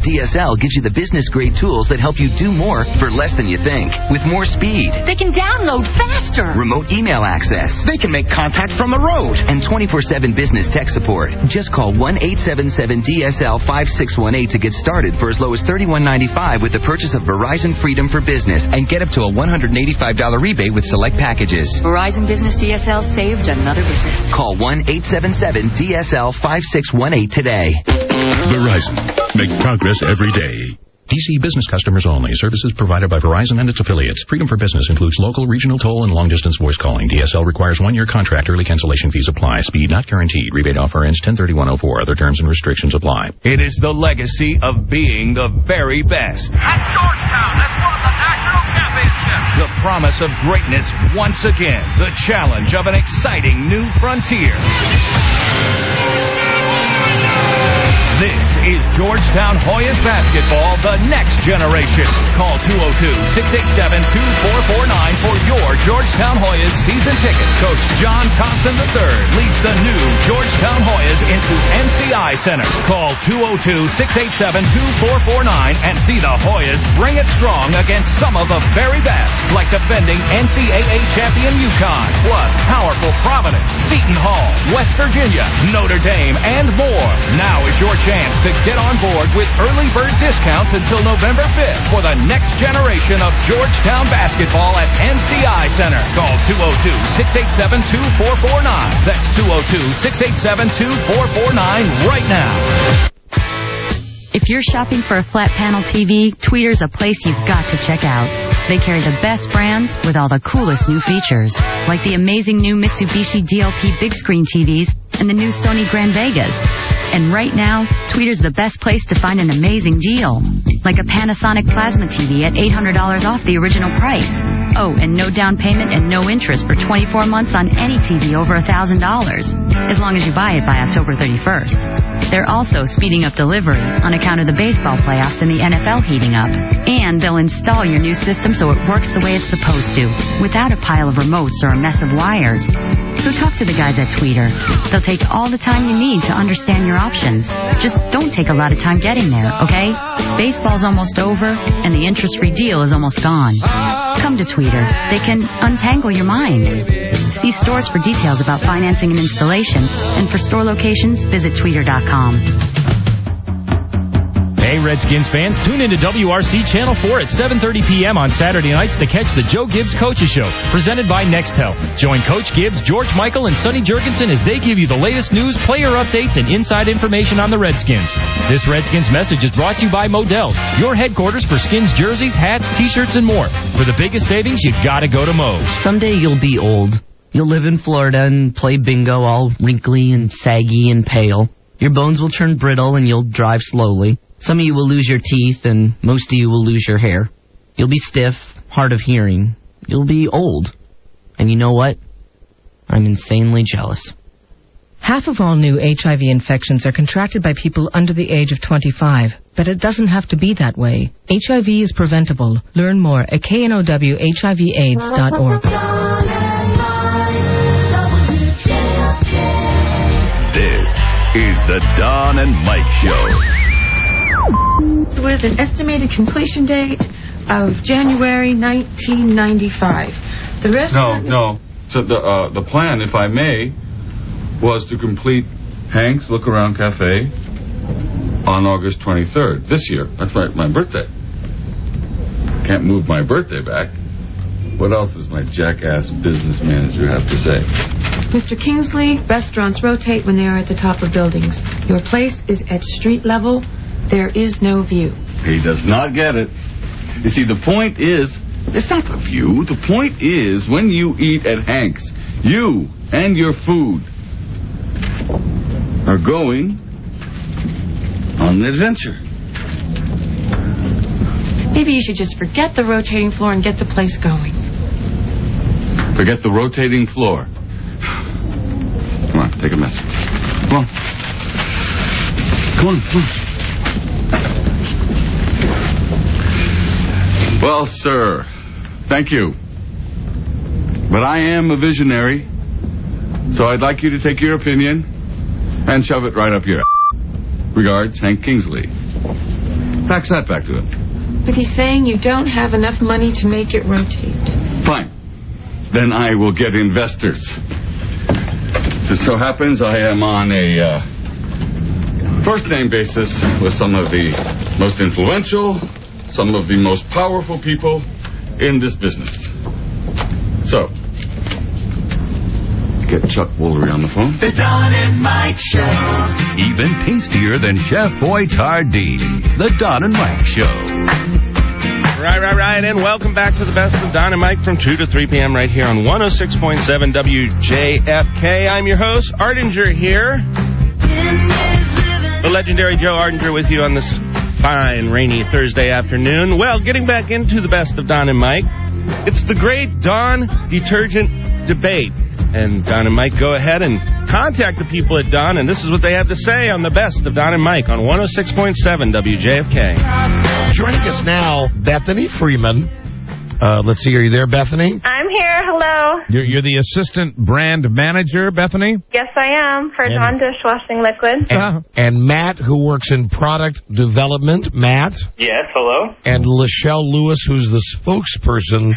DSL gives you the business-grade tools that help you do more for less than you think, with more speed. They can download faster. Remote email access. They can make contact from the road. And 24/7 business tech support. Just call 1-877-DSL-5618 to get started for as low as $31.95 with the purchase of Verizon Freedom for Business and get up to a $185 rebate with select packages. Verizon Business DSL saved another business. Call 1-877-DSL-5618 today. Verizon. Make progress every day. DC business customers only. Services provided by Verizon and its affiliates. Freedom for Business includes local, regional, toll, and long-distance voice calling. DSL requires 1-year contract. Early cancellation fees apply. Speed not guaranteed. Rebate offer ends 10/31/04. Other terms and restrictions apply. It is the legacy of being the very best. At Georgetown has won the national championship. The promise of greatness once again. The challenge of an exciting new frontier. This is Georgetown Hoyas basketball, the next generation. Call 202-687-2449 for your Georgetown Hoyas season ticket. Coach John Thompson III leads the new Georgetown Hoyas into NCI Center. Call 202-687-2449 and see the Hoyas bring it strong against some of the very best, like defending NCAA champion UConn, plus powerful Providence, Seton Hall, West Virginia, Notre Dame, and more. Now is your chance to get on board with early bird discounts until November 5th for the next generation of Georgetown basketball at NCI Center. Call 202-687-2449. That's 202-687-2449 right now. If you're shopping for a flat panel TV, Tweeter's a place you've got to check out. They carry the best brands with all the coolest new features, like the amazing new Mitsubishi DLP big screen TVs and the new Sony Grand Vegas. And right now, Tweeter's the best place to find an amazing deal, like a Panasonic Plasma TV at $800 off the original price. Oh, and no down payment and no interest for 24 months on any TV over $1,000, as long as you buy it by October 31st. They're also speeding up delivery on account of the baseball playoffs and the NFL heating up. And they'll install your new system so it works the way it's supposed to, without a pile of remotes or a mess of wires. So talk to the guys at Tweeter. They'll take all the time you need to understand your options. Just don't take a lot of time getting there, okay? Baseball's almost over, and the interest-free deal is almost gone. Come to Tweeter. They can untangle your mind. See stores for details about financing and installation, and for store locations, visit Tweeter.com. Hey, Redskins fans, tune into WRC Channel 4 at 7:30 p.m. on Saturday nights to catch the Joe Gibbs Coaches Show, presented by Nextel. Join Coach Gibbs, George Michael, and Sonny Jurgensen as they give you the latest news, player updates, and inside information on the Redskins. This Redskins message is brought to you by Modell's, your headquarters for Skins jerseys, hats, T-shirts, and more. For the biggest savings, you gotta go to Moe's. Someday you'll be old. You'll live in Florida and play bingo all wrinkly and saggy and pale. Your bones will turn brittle and you'll drive slowly. Some of you will lose your teeth, and most of you will lose your hair. You'll be stiff, hard of hearing. You'll be old. And you know what? I'm insanely jealous. Half of all new HIV infections are contracted by people under the age of 25. But it doesn't have to be that way. HIV is preventable. Learn more at knowhivaids.org. This is the Don and Mike Show. With an estimated completion date of January 1995. The rest. No. So the plan, if I may, was to complete Hank's Look Around Cafe on August 23rd this year. That's my birthday. Can't move my birthday back. What else does my jackass business manager have to say? Mr. Kingsley, restaurants rotate when they are at the top of buildings. Your place is at street level. There is no view. He does not get it. You see, the point is, it's not the view. The point is, when you eat at Hank's, you and your food are going on an adventure. Maybe you should just forget the rotating floor and get the place going. Forget the rotating floor. Come on, take a message. Come on. Come on. Well, sir, thank you. But I am a visionary, so I'd like you to take your opinion and shove it right up your ass. Regards, Hank Kingsley. Fax that back to him. But he's saying you don't have enough money to make it rotate. Fine. Then I will get investors. Just so happens I am on a first-name basis with some of the most influential, some of the most powerful people in this business. So, get Chuck Woolery on the phone. The Don and Mike Show. Even tastier than Chef Boyardee. The Don and Mike Show. Right, and welcome back to the best of Don and Mike from 2 to 3 p.m. right here on 106.7 WJFK. I'm your host, Ardinger here. The legendary Joe Ardinger with you on this fine, rainy Thursday afternoon. Well, getting back into the best of Don and Mike, it's the great Dawn detergent debate. And Don and Mike go ahead and contact the people at Dawn, and this is what they have to say on the best of Don and Mike on 106.7 WJFK. Joining us now, Bethany Freeman. Let's see, are you there, Bethany? I'm here. Hello. You're the assistant brand manager, Bethany? Yes, I am, for Dawn dishwashing liquid. And Matt, who works in product development. Matt? Yes, hello. And Lachelle Lewis, who's the spokesperson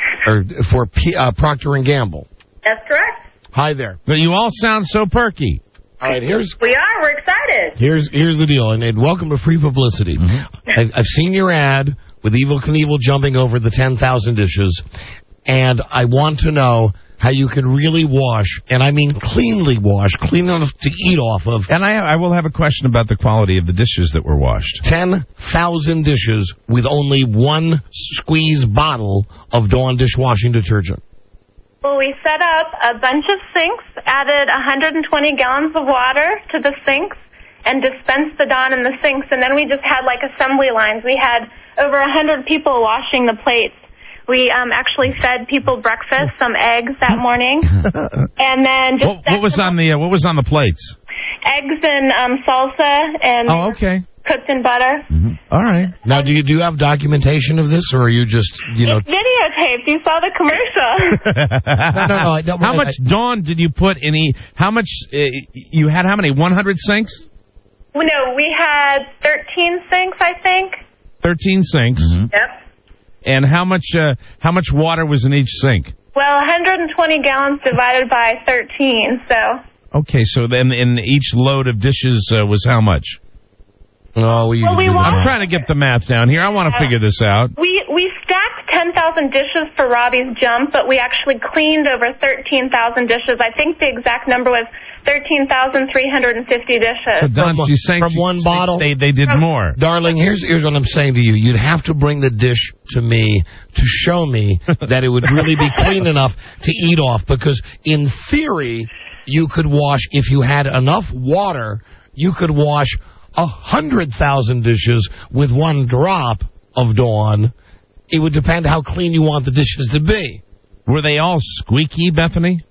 for Procter & Gamble. That's correct. Hi there. But you all sound so perky. All right, We are. We're excited. Here's the deal, and welcome to free publicity. Mm-hmm. I've seen your ad with Evel Knievel jumping over the 10,000 dishes, and I want to know how you can really wash, and I mean cleanly wash, clean enough to eat off of. And I will have a question about the quality of the dishes that were washed. 10,000 dishes with only one squeeze bottle of Dawn dishwashing detergent. Well, we set up a bunch of sinks, added 120 gallons of water to the sinks, and dispensed the Dawn in the sinks. And then we just had like assembly lines. We had over 100 people washing the plates. We actually fed people breakfast, some eggs that morning, and then just what was on the plates? Eggs and salsa and cooked in butter. Mm-hmm. All right. Now, do you have documentation of this, or are you just It's videotaped. You saw the commercial. No. I don't. How much Dawn did you put in? How much you had? How many? 100 sinks? No, we had 13 sinks, I think. 13 sinks. Mm-hmm. Yep. And how much water was in each sink? Well, 120 gallons divided by 13, so. Okay, so then in each load of dishes was how much? Oh, I'm trying to get the math down here. I want to figure this out. We stacked 10,000 dishes for Robbie's jump, but we actually cleaned over 13,000 dishes. I think the exact number was 13,350 dishes. But Don, she's saying from one bottle? They did more. Darling, here's what I'm saying to you. You'd have to bring the dish to me to show me that it would really be clean enough to eat off, because in theory, you could wash, if you had enough water, you could wash 100,000 dishes with one drop of Dawn. It would depend how clean you want the dishes to be. Were they all squeaky, Bethany?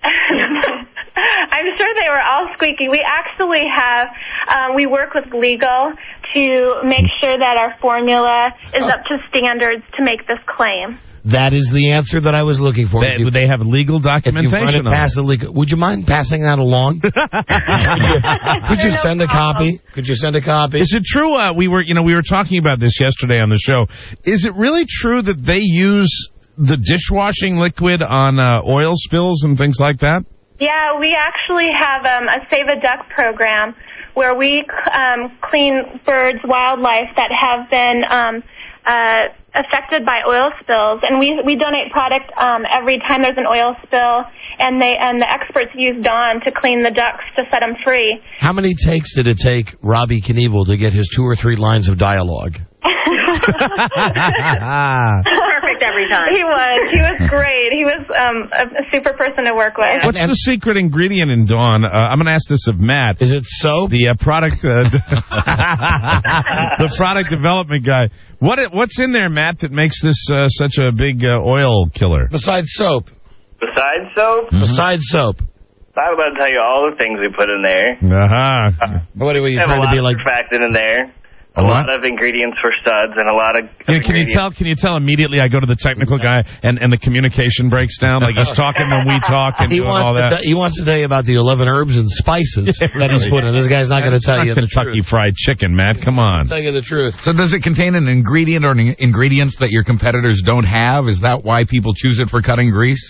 I'm sure they were all squeaky. We actually have, we work with legal to make sure that our formula is up to standards to make this claim. That is the answer that I was looking for. Would they have legal documentation? Would you mind passing that along? Could you send a copy? Could you send a copy? Is it true? We were talking about this yesterday on the show. Is it really true that they use the dishwashing liquid on oil spills and things like that? Yeah, we actually have a Save a Duck program where we clean birds, wildlife that have been affected by oil spills, and we donate product every time there's an oil spill, and the experts use Dawn to clean the ducks to set them free. How many takes did it take Robbie Knievel to get his 2 or 3 lines of dialogue? Perfect every time. He was great. He was a super person to work with. What's the secret ingredient in Dawn? I'm going to ask this of Matt. Is it soap? The product, the product development guy. What's in there, Matt, that makes this such a big oil killer? Besides soap. Besides soap? Mm-hmm. Besides soap. I'm about to tell you all the things we put in there. Uh-huh. What are you trying to be like? Surfactant in there. a lot of ingredients for studs and a lot of Can you tell immediately I go to the technical guy and the communication breaks down? Like he's talking when we talk and doing all that. He wants to tell you about the 11 herbs and spices that he's put in. This guy's not going to tell you the Kentucky truth. Fried Chicken, Matt. Come on. I'll tell you the truth. So does it contain an ingredient or ingredients that your competitors don't have? Is that why people choose it for cutting grease?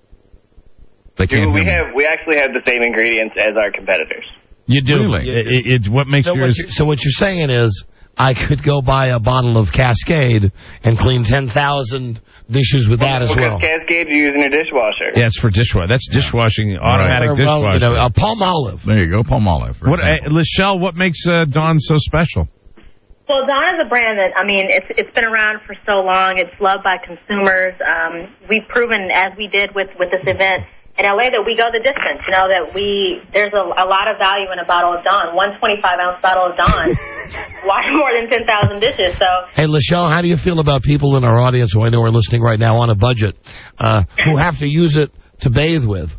They can't. We actually have the same ingredients as our competitors. You do. Really? It's what makes yours. So what you're saying is, I could go buy a bottle of Cascade and clean 10,000 dishes with that as well. Because Cascade you use in your dishwasher. Yeah, it's for dishwashing. That's dishwashing, automatic dishwashing. A Palmolive. There you go, Palmolive. Lachelle, what makes Dawn so special? Well, Dawn is a brand that, it's been around for so long. It's loved by consumers. We've proven, as we did with this event in L.A., that we go the distance. There's a lot of value in a bottle of Dawn. 125-ounce bottle of Dawn, wash more than 10,000 dishes. So, hey, Lachelle, how do you feel about people in our audience who I know are listening right now on a budget who have to use it to bathe with?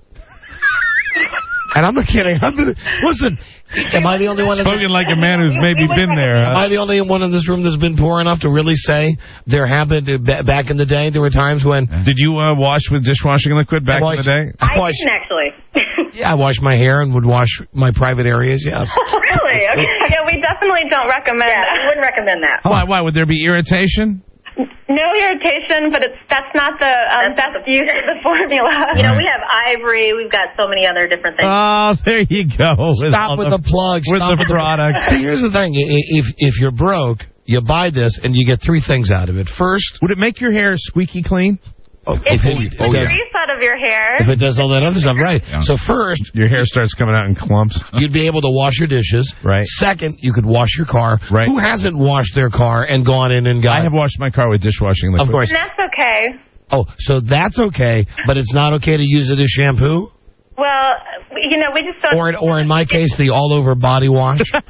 And I'm not kidding. Listen, am I the only one? Spoken like a man who's maybe been there. Am I the only one in this room that's been poor enough to really say there happened back in the day? There were times when. Did you wash with dishwashing liquid back in the day? I didn't actually. Yeah, I washed my hair and would wash my private areas. Yes. Really? Okay. Yeah, we definitely don't recommend that. We wouldn't recommend that. Why? Would there be irritation? No irritation, but that's not the best use of the formula. We have Ivory. We've got so many other different things. Oh, there you go. Stop with the plugs. With the product. See, here's the thing. If you're broke, you buy this and you get three things out of it. First, would it make your hair squeaky clean? It takes the grease out of your hair. If it does all that other stuff, right. Yeah. So first, your hair starts coming out in clumps. You'd be able to wash your dishes. Right. Second, you could wash your car. Right. Who hasn't washed their car and gone in and got... I have washed my car with dishwashing liquid. Of course. And that's okay. Oh, so that's okay, but it's not okay to use it as shampoo? Well, we just don't... Or in my case, the all-over body wash? I'm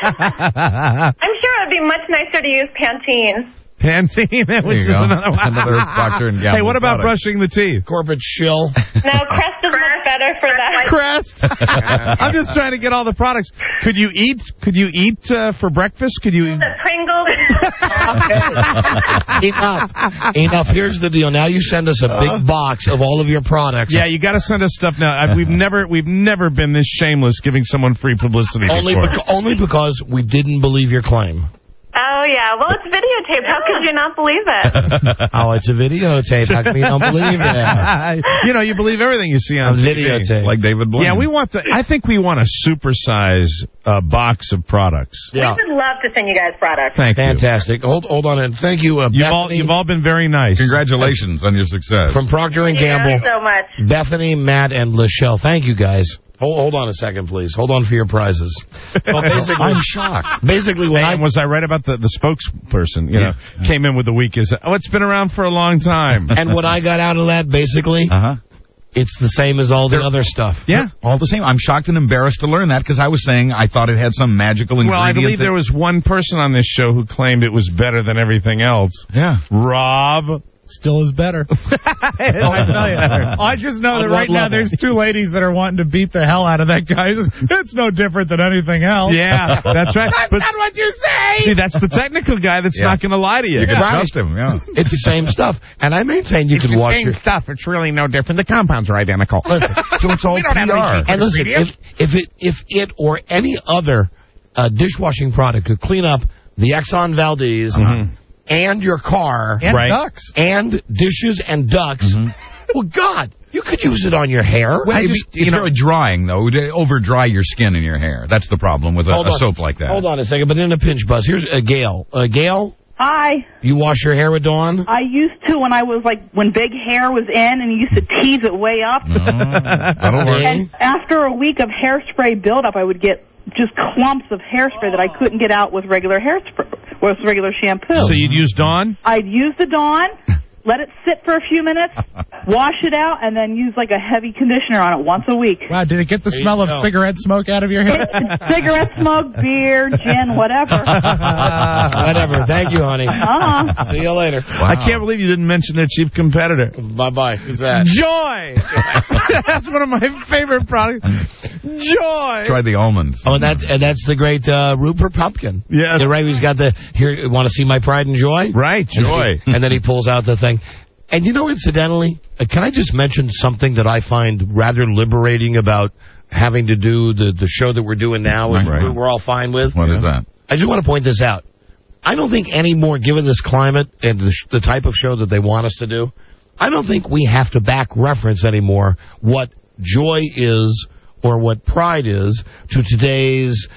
sure it would be much nicer to use Pantene. Pantene, which is another one. Another Procter & Gamble. Hey, what about product. brushing the teeth? Corporate shill. No, Crest is much better for that. Crest. I'm just trying to get all the products. Could you eat for breakfast? Could you? The Pringles. Enough. Here's the deal. Now you send us a big box of all of your products. Yeah, you got to send us stuff now. We've never been this shameless giving someone free publicity before. Only because we didn't believe your claim. Oh, yeah. Well, it's videotaped. How could you not believe it? Oh, it's a videotape. How come you don't believe it? You believe everything you see on videotape. Like David Blaine. Yeah, I think we want a supersize box of products. Yeah. We would love to send you guys products. Fantastic. Hold on, and thank you, Bethany. You've all been very nice. Congratulations on your success. From Procter & Gamble. Thank you so much. Bethany, Matt, and Lachelle. Thank you, guys. Hold on a second, please. Hold on for your prizes. Well, I'm shocked. Basically, was I right about the spokesperson? Came in with the weakest. It's been around for a long time. And what I got out of that, basically, it's the same as all the other stuff. Yeah, all the same. I'm shocked and embarrassed to learn that because I was saying I thought it had some magical ingredient. Well, I believe there was one person on this show who claimed it was better than everything else. Yeah, Rob. Still is better. I tell you. I just know that right now there's two ladies that are wanting to beat the hell out of that guy. It's no different than anything else. Yeah, that's right. That's not what you say. See, that's the technical guy that's not going to lie to you. You can trust him, yeah. It's the same stuff. And I maintain you can watch your stuff. It's really no different. The compounds are identical. Listen, so it's all PR. And listen, if it or any other dishwashing product could clean up the Exxon Valdez... and your car, and ducks, and dishes and ducks. Well, God, you could use it on your hair. Well, it's very drying, though. Over dry your skin and your hair. That's the problem with a soap like that. Hold on a second, but in a pinch, Buzz. Here's Gail. Gail? Hi. You wash your hair with Dawn? I used to when big hair was in, and you used to tease it way up. That'll work. And after a week of hairspray buildup, I would get just clumps of hairspray that I couldn't get out with regular shampoo. So you'd use Dawn? I'd use the Dawn, let it sit for a few minutes, wash it out, and then use like a heavy conditioner on it once a week. Wow, did it get the smell of cigarette smoke out of your hair? Cigarette smoke, beer, gin, whatever. Whatever. Thank you, honey. See you later. Wow. I can't believe you didn't mention their chief competitor. Bye-bye. Who's that? Joy! That's one of my favorite products. Joy. Try the almonds. Oh, and that's the great Rupert Pupkin. Yeah. You're right. He's got the here. Want to see my pride and joy? Right, joy. And then he pulls out the thing. And you know, incidentally, can I just mention something that I find rather liberating about having to do the show that we're doing now, and we're all fine with? What is that? I just want to point this out. I don't think anymore, given this climate and the type of show that they want us to do, I don't think we have to back reference anymore what joy is or what pride is to today's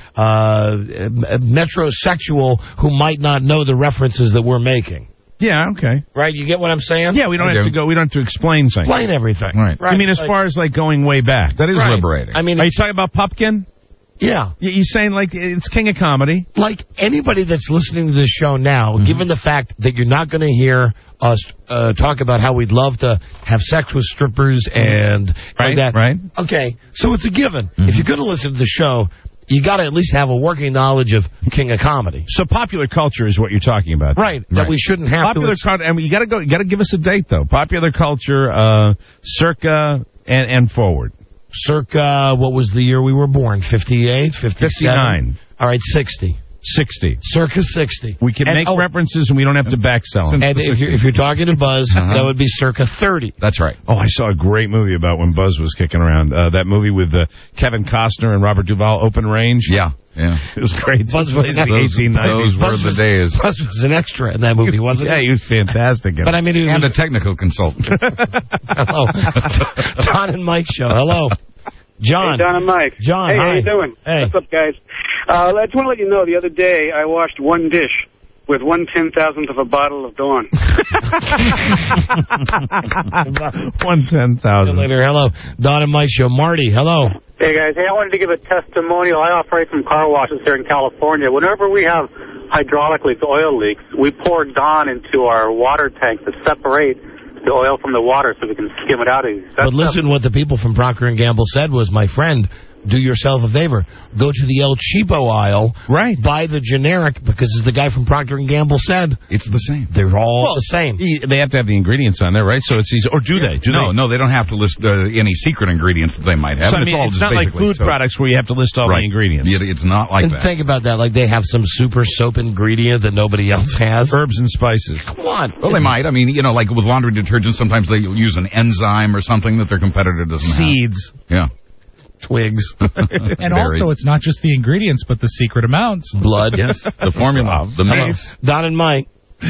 metrosexual who might not know the references that we're making. Yeah, okay. Right, you get what I'm saying? Yeah, we don't have to go. We don't have to explain things. Explain everything. Right. I mean, as far as like going way back, that is liberating. I mean, are you talking about Pupkin? Yeah. You're saying like it's king of comedy? Like anybody that's listening to this show now, given the fact that you're not going to hear us talk about how we'd love to have sex with strippers and like that. Right. Okay, so it's a given. If you're going to listen to the show, you got to at least have a working knowledge of king of comedy. So popular culture is what you're talking about, right? That we shouldn't have popular culture. And you got to go. You got to give us a date though. Popular culture, circa and forward. Circa, what was the year we were born? 58, 57? 59. All right, 60. 60. Circa 60. We can make references and we don't have to backsell them. And if you're talking to Buzz, that would be circa 30. That's right. Oh, I saw a great movie about when Buzz was kicking around. That movie with Kevin Costner and Robert Duvall, Open Range. Yeah. It was great. Buzz was the 1890s. Those were the days. Buzz was an extra in that movie, wasn't he? Yeah, he was fantastic. But I mean, and a technical consultant. Hello. Don and Mike show. Hello. John. Hey, Don and Mike. John, hey, hi. how you doing? Hey. What's up, guys? I just want to let you know, the other day, I washed one dish with 1/10,000th of a bottle of Dawn. 1/10,000. Later. Hello. Don and Mike show. Marty, hello. Hey, guys. Hey, I wanted to give a testimonial. I operate some car washes here in California. Whenever we have hydraulic leaks, oil leaks, we pour Dawn into our water tank to separate the oil from the water so we can skim it out easy. But listen, what the people from Procter & Gamble said was, my friend, do yourself a favor. Go to the El Cheapo aisle. Right. Buy the generic, because as the guy from Procter & Gamble said, it's the same. They're all the same. They have to have the ingredients on there, right? So it's easy. Or do they? No, they don't have to list any secret ingredients that they might have. So, I mean, it's not like food products where you have to list all the ingredients. It's not like that. Think about that. Like they have some super soap ingredient that nobody else has. Herbs and spices. Come on. Well, they might. I mean, like with laundry detergent, sometimes they use an enzyme or something that their competitor doesn't have. Seeds. Yeah. Twigs. And also, it's not just the ingredients, but the secret amounts. Blood. Yes. The formula. The mix. Don and Mike.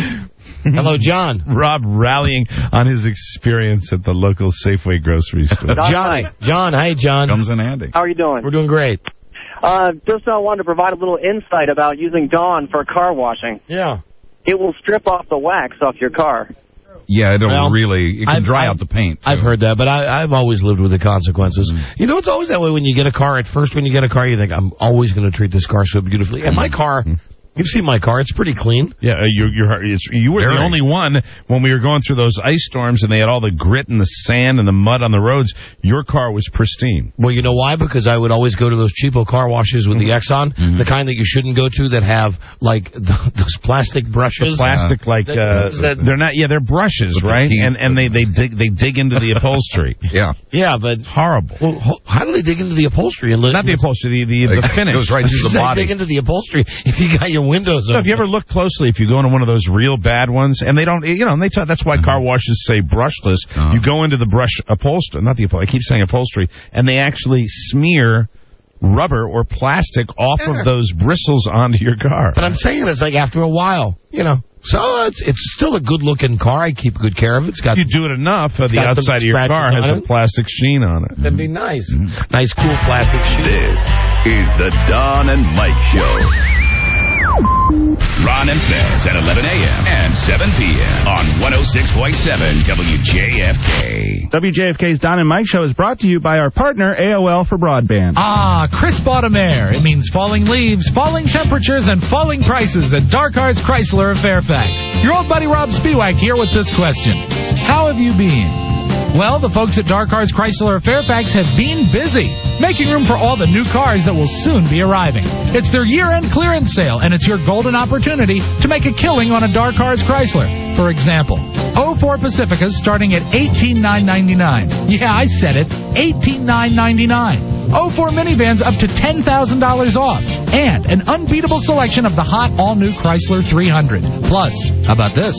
Hello, John. Rob rallying on his experience at the local Safeway grocery store. John. Hi, John. Comes in handy. How are you doing? We're doing great. Just wanted to provide a little insight about using Dawn for car washing. Yeah. It will strip off the wax off your car. Yeah, it can dry out the paint. I've heard that, but I've always lived with the consequences. You know, it's always that way when you get a car. At first, when you get a car, you think, I'm always going to treat this car so beautifully. And my car... You've seen my car. It's pretty clean. Yeah, you were the only one when we were going through those ice storms and they had all the grit and the sand and the mud on the roads. Your car was pristine. Well, you know why? Because I would always go to those cheapo car washes with the Exxon, the kind that you shouldn't go to that have, like, those plastic brushes. The plastic, they're not, they're brushes, right? And they dig into the upholstery. Yeah, but... Horrible. Well, how do they dig into the upholstery? Not the upholstery, the finish. It goes right through the body. They dig into the upholstery if you got your windows open. If you ever look closely, if you go into one of those real bad ones, and they don't, that's why car washes say brushless. You go into the brush upholstery, I keep saying upholstery, and they actually smear rubber or plastic off of those bristles onto your car. But I'm saying it's like after a while, So it's still a good-looking car. I keep good care of it. You do it enough, the outside of your car has a plastic sheen on it. That'd be nice. Nice, cool plastic sheen. This is the Don and Mike Show. Ron and Fez at 11 a.m. and 7 p.m. on 106.7 WJFK. WJFK's Don and Mike Show is brought to you by our partner, AOL for Broadband. Crisp autumn air. It means falling leaves, falling temperatures, and falling prices at Dark Arts Chrysler of Fairfax. Your old buddy Rob Spiewak here with this question. How have you been? Well, the folks at Dark Arts Chrysler of Fairfax have been busy, making room for all the new cars that will soon be arriving. It's their year-end clearance sale, and it's your golden opportunity to make a killing on a Dark Arts Chrysler. For example, 04 Pacificas starting at $18,999. Yeah, I said it, $18,999. 04 minivans up to $10,000 off, and an unbeatable selection of the hot all-new Chrysler 300. Plus, how about this?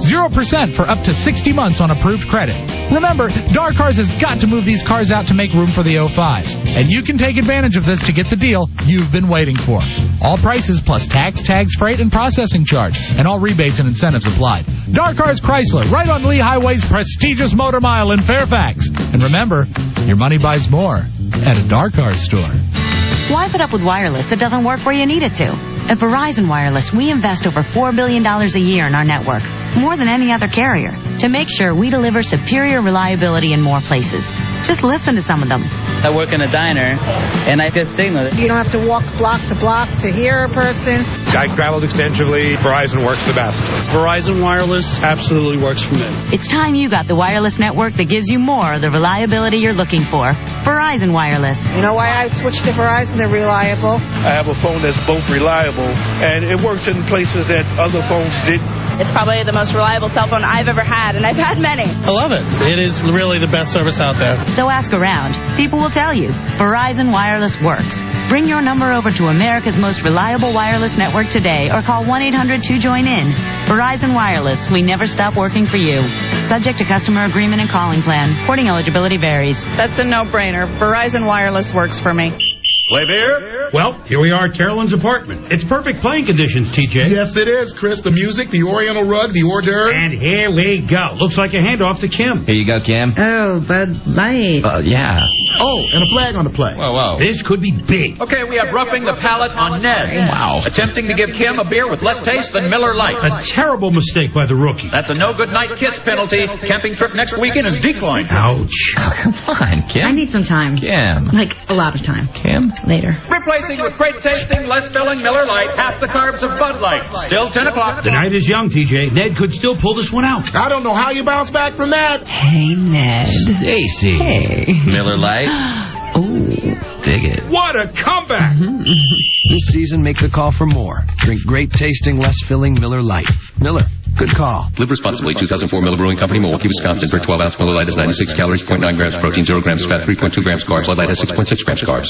0% for up to 60 months on approved credit. Remember, Dark Cars has got to move these cars out to make room for the 05s, and you can take advantage of this to get the deal you've been waiting for. All prices plus tax, tags, freight, and processing charge, and all rebates and incentives applied. Dark Cars Chrysler, right on Lee Highway's prestigious Motor Mile in Fairfax. And remember, your money buys more at a Dark Cars store. Why put up with wireless that doesn't work where you need it to? At Verizon Wireless, we invest over $4 billion a year in our network, more than any other carrier, to make sure we deliver superior reliability in more places. Just listen to some of them. I work in a diner, and I get signal. You don't have to walk block to block to hear a person. I traveled extensively. Verizon works the best. Verizon Wireless absolutely works for me. It's time you got the wireless network that gives you more of the reliability you're looking for. Verizon Wireless. You know why I switched to Verizon? They're reliable. I have a phone that's both reliable, and it works in places that other phones didn't. It's probably the most reliable cell phone I've ever had, and I've had many. I love it. It is really the best service out there. So ask around. People will tell you. Verizon Wireless works. Bring your number over to America's most reliable wireless network today or call 1-800-2JOIN-IN. Verizon Wireless. We never stop working for you. Subject to customer agreement and calling plan. Porting eligibility varies. That's a no-brainer. Verizon Wireless works for me. Play beer? Well, here we are at Carolyn's apartment. It's perfect playing conditions, TJ. Yes, it is, Chris. The music, the oriental rug, the hors d'oeuvres. And here we go. Looks like a handoff to Kim. Here you go, Kim. Oh, Bud Light. Yeah. Oh, and a flag on the play. Whoa. This could be big. Okay, we have roughing the palate on Ned. Wow. Attempting to give Kim a beer with less taste than Miller Lite. A terrible mistake by the rookie. That's a no-good night kiss penalty. Camping trip next weekend is declined. Ouch. Oh, come on, Kim. I need some time. Kim. Like, a lot of time. Kim? Later. Replacing with great tasting, less filling Miller Lite, half the carbs of Bud Light. Still 10 o'clock. The night is young, TJ. Ned could still pull this one out. I don't know how you bounce back from that. Hey, Ned. Stacy. Hey. Miller Lite. Ooh. Dig it. What a comeback. This season, make the call for more. Drink great tasting, less filling Miller Lite. Miller, good call. Live responsibly. 2004 Miller Brewing Company, Milwaukee, Wisconsin. For 12-ounce Miller Lite is 96 calories, 0.9 grams protein, 0 grams fat, 3.2 grams carbs. Bud Light has 6.6 grams carbs.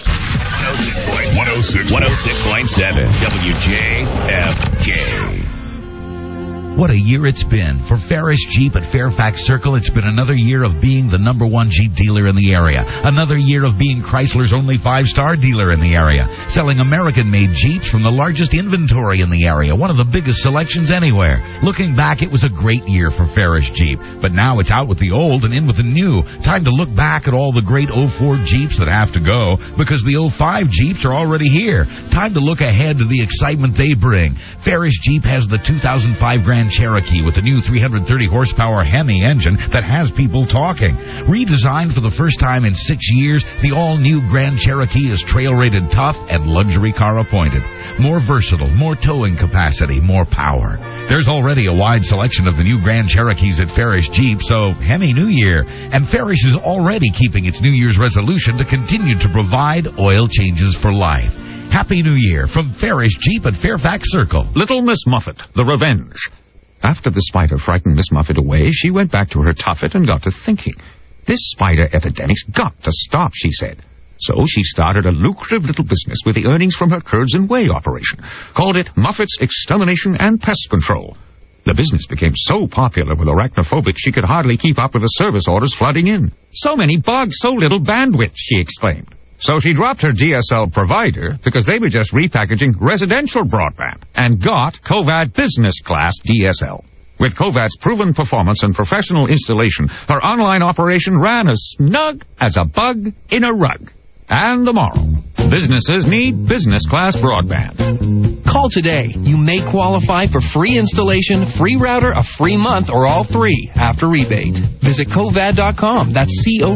106.7 WJFK. What a year it's been. For Ferris Jeep at Fairfax Circle, it's been another year of being the #1 Jeep dealer in the area. Another year of being Chrysler's only 5-star dealer in the area. Selling American-made Jeeps from the largest inventory in the area. One of the biggest selections anywhere. Looking back, it was a great year for Ferris Jeep. But now it's out with the old and in with the new. Time to look back at all the great 04 Jeeps that have to go, because the 05 Jeeps are already here. Time to look ahead to the excitement they bring. Ferris Jeep has the 2005 Grand Cherokee with the new 330 horsepower Hemi engine that has people talking. Redesigned for the first time in 6 years, the all-new Grand Cherokee is trail-rated tough and luxury car appointed. More versatile, more towing capacity, more power. There's already a wide selection of the new Grand Cherokees at Ferris Jeep, so Hemi New Year. And Ferris is already keeping its New Year's resolution to continue to provide oil changes for life. Happy New Year from Ferris Jeep at Fairfax Circle. Little Miss Muffet, The Revenge. After the spider frightened Miss Muffet away, she went back to her tuffet and got to thinking. This spider epidemic's got to stop, she said. So she started a lucrative little business with the earnings from her curds and whey operation. Called it Muffet's Extermination and Pest Control. The business became so popular with arachnophobics she could hardly keep up with the service orders flooding in. So many bugs, so little bandwidth, she exclaimed. So she dropped her DSL provider because they were just repackaging residential broadband and got Covad Business Class DSL. With Covad's proven performance and professional installation, her online operation ran as snug as a bug in a rug. And the moral: businesses need business class broadband. Call today. You may qualify for free installation, free router, a free month, or all three after rebate. Visit Covad.com. That's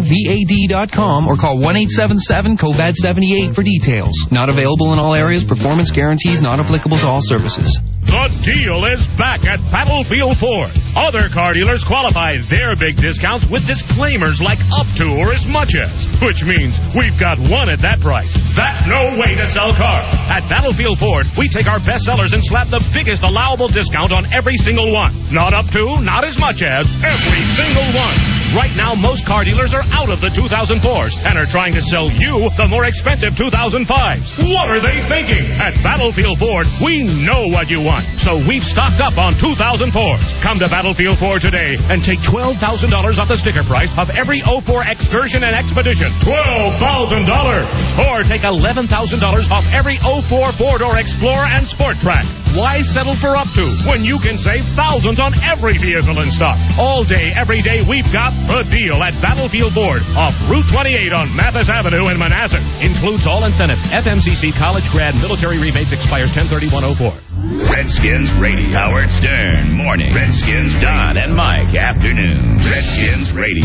COVAD.com, or call 1-877-COVAD-78 for details. Not available in all areas. Performance guarantees not applicable to all services. The deal is back at Battlefield Ford. Other car dealers qualify their big discounts with disclaimers like up to or as much as, which means we've got one at that price. That's no way to sell cars. At Battlefield Ford, we take our best sellers and slap the biggest allowable discount on every single one. Not up to, not as much as, every single one. Right now, most car dealers are out of the 2004s and are trying to sell you the more expensive 2005s. What are they thinking? At Battlefield Ford, we know what you want, so we've stocked up on 2004s. Come to Battlefield Ford today and take $12,000 off the sticker price of every 04 Excursion and Expedition. $12,000! Or take $11,000 off every 04 four-door Explorer and Sport Track. Why settle for up to when you can save thousands on every vehicle in stock? All day, every day, we've got the deal at Battlefield Ford off Route 28 on Mathis Avenue in Manassas. Includes all incentives. FMCC College Grad Military Rebates expires 10/31/04. Redskins Radio. Howard Stern, morning. Redskins Don and Mike, afternoon. Redskins Radio.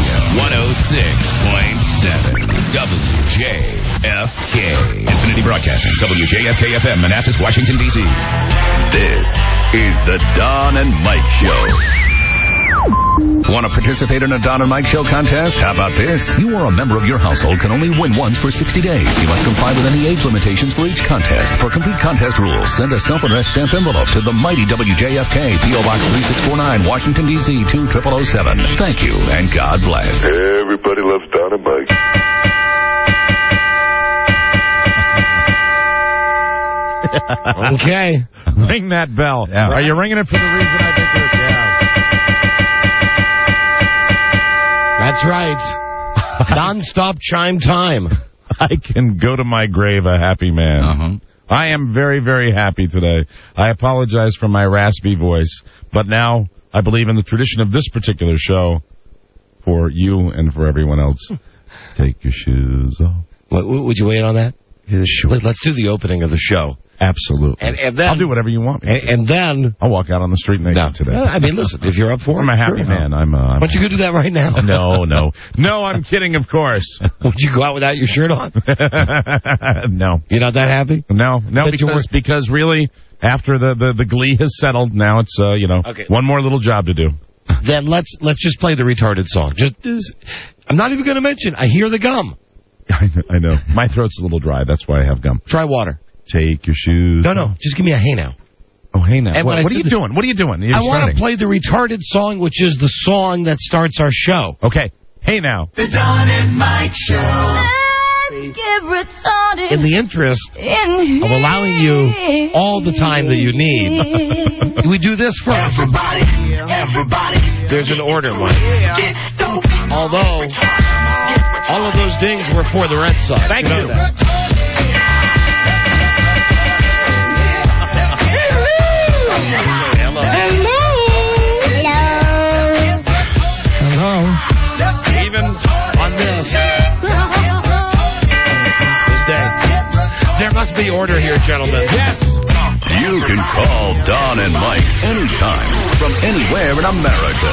106.7 WJFK. Infinity Broadcasting. WJFK-FM, Manassas, Washington, D.C. This is the Don and Mike Show. Want to participate in a Don and Mike Show contest? How about this? You or a member of your household can only win once for 60 days. You must comply with any age limitations for each contest. For complete contest rules, send a self-addressed stamped envelope to the mighty WJFK, P.O. Box 3649, Washington, D.C. 20007. Thank you, and God bless. Everybody loves Don and Mike. Okay. Ring that bell. Yeah. Are you ringing it for the reason I think it is? That's right. Non-stop chime time. I can go to my grave a happy man. I am very, very happy today. I apologize for my raspy voice, but now I believe in the tradition of this particular show for you and for everyone else. Take your shoes off. Would you wait on that? Sure. Let's do the opening of the show. Absolutely. And then, I'll do whatever you want me to. And then I'll walk out on the street naked today. I mean, listen, if you're up for it. I'm a happy man. Why don't you go do that right now? No, I'm kidding, of course. Would you go out without your shirt on? No. You're not that happy? No, because really, after the glee has settled, now it's, one more little job to do. Then let's just play the retarded song. I'm not even going to mention, I hear the gum. I know. My throat's a little dry. That's why I have gum. Try water. Take your shoes. No. Just give me a hey now. Oh, hey now. And what are you doing? What are you doing? I want to play the retarded song, which is the song that starts our show. Okay. Hey now. The Don and Mike Show. In the interest of allowing you all the time that you need, we do this first. Everybody. There's an order, Mike. Although, all of those dings were for the Red Sox. Thank you. Even on this day. There must be order here, gentlemen. Yes. You can call Don and Mike anytime from anywhere in America.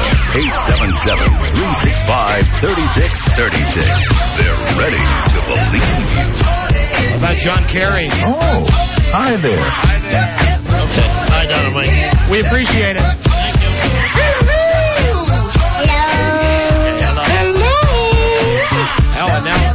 877-365-3636. They're ready to believe you. How about John Kerry? Oh, hi there. Hi there. Okay. Hi, Don and Mike. We appreciate it. Thank you. And now,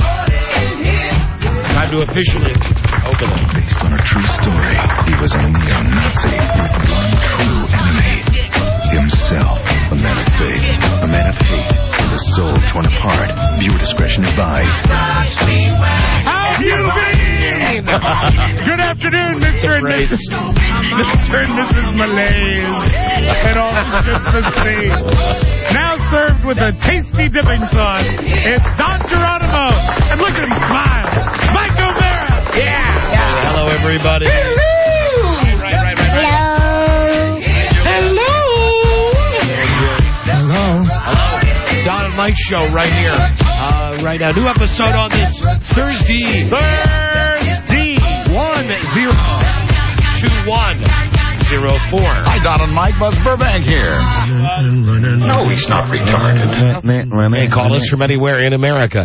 time to officially open it. Based on a true story, he was only a Nazi with one true enemy. Himself. A man of faith, a man of hate, and a soul torn apart. Viewer discretion advised. How have you been? Good afternoon, Mr. and Mrs. Malaise. And all the ships at sea. Now served with a tasty dipping sauce, it's Don Geronimo. And look at him smile. Mike O'Mara. Yeah. Hello, everybody. Hello. Don and Mike Show right here. Right now. New episode on this Thursday. 10/21/04. Hi, Don and Mike. Buzz Burbank here. No, he's not retarded. Hey, call us from anywhere in America.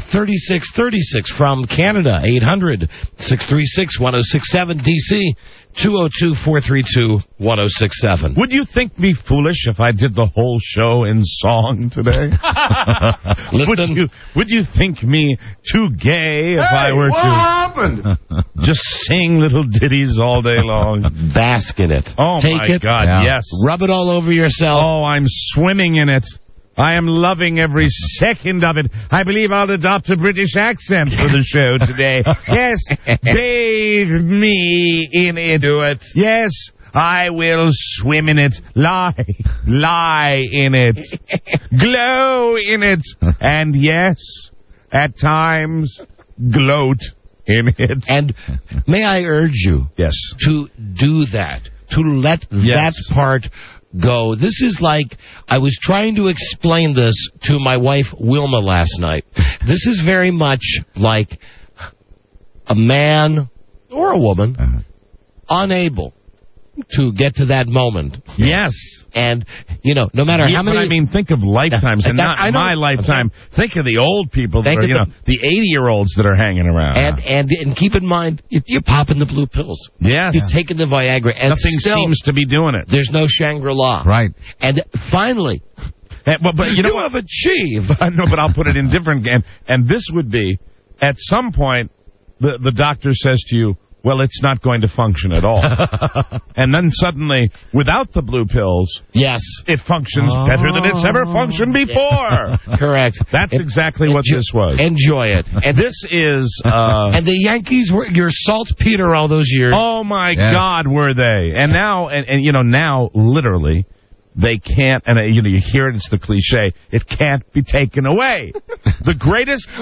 877-365-3636. From Canada, 800-636-1067. D.C., 202-432-1067. Would you think me foolish if I did the whole show in song today? Listen. Would you think me too gay if I were what to happened? just sing little ditties all day long? Bask in it. Oh, Take my it. God, yes. Rub it all over yourself. Oh, I'm swimming in it. I am loving every second of it. I believe I'll adopt a British accent for the show today. Yes, bathe me in it. Do it. Yes, I will swim in it. Lie in it. Glow in it. And yes, at times, gloat in it. And may I urge you to do that, to let that part go. This is like, I was trying to explain this to my wife Wilma last night. This is very much like a man or a woman unable to get to that moment. Yes. And, you know, no matter how many... But I mean, think of lifetimes, and not my lifetime. Think of the old people, that are, the 80-year-olds that are hanging around. And keep in mind, you're popping the blue pills. Yes. You're taking the Viagra. And nothing seems to be doing it. There's no Shangri-La. Right. And finally... But you know have achieved. But I'll put it in different... And this would be, at some point, the doctor says to you, well, it's not going to function at all. And then suddenly, without the blue pills, it functions better than it's ever functioned before. Correct. That's exactly what this was. Enjoy it. And this is... and the Yankees were your saltpeter all those years. Oh, my God, were they. And now, now, literally... They can't, and you hear it, it's the cliche, it can't be taken away. The greatest